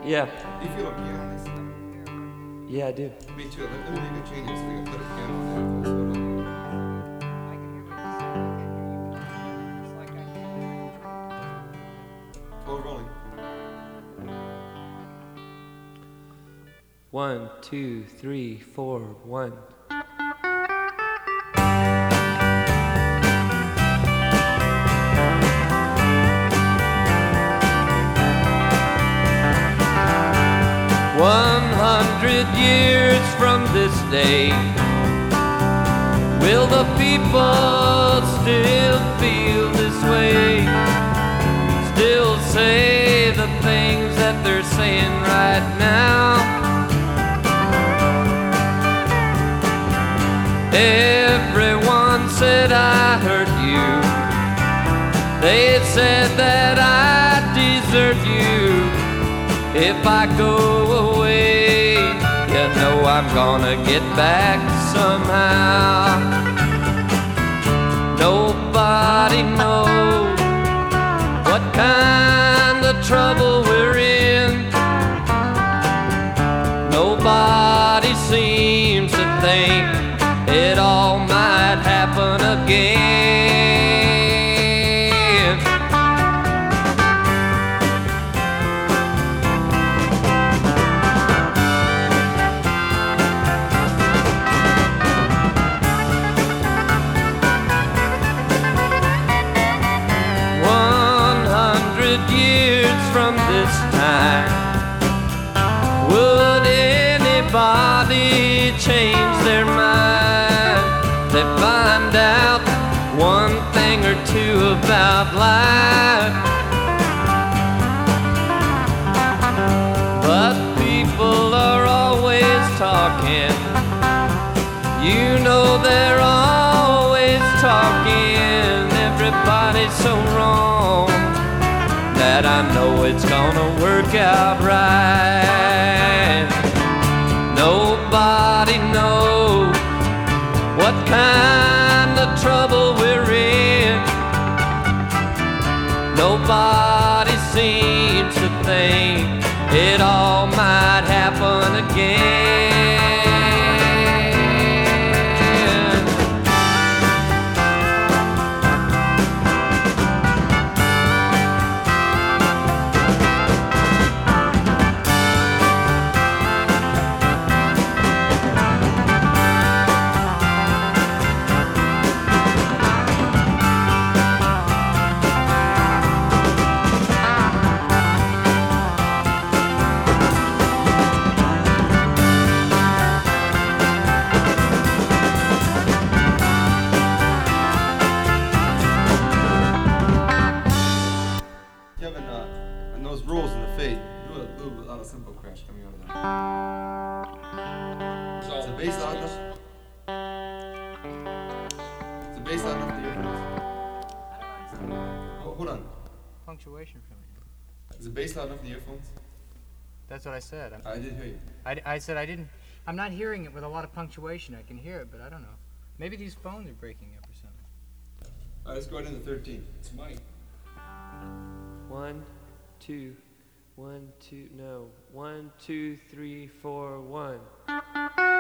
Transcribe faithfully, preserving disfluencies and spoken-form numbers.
Yeah. Do you feel a piano on this? Yeah, I do. Me too. Let, let me make a change this. We can put a piano on there. Let's go to- Oh, rolling. One, two, three, four, one. One hundred years from this day, will the people still feel this way? Still say the things that they're saying right now? Everyone said I hurt you. They said that I desert you. If I go away, you know I'm gonna get back somehow. Nobody knows what kind of trouble we're in. Nobody seems to think it all might happen again. One hundred years from this time, would anybody change their mind? They find out one thing or two about life. But people are always talking. You know they're always talking. Everybody's so wrong that I know it's gonna work out right. Nobody knows what kind of trouble we're in. Nobody seems to think it all might happen again. Kevin, uh, and those rolls in the fade, do a little bit lot of simple crash coming out of that. Is the bass loud enough? Is the bass loud enough to hear? Oh, hold on. Punctuation from it. Is the bass loud enough in the earphones? That's what I said. I'm, I did hear you. I, I said I didn't. I'm not hearing it with a lot of punctuation. I can hear it, but I don't know. Maybe these phones are breaking up or something. All right, let's go ahead into thirteen. It's Mike. One, two, one, two, no. One, two, three, four, one.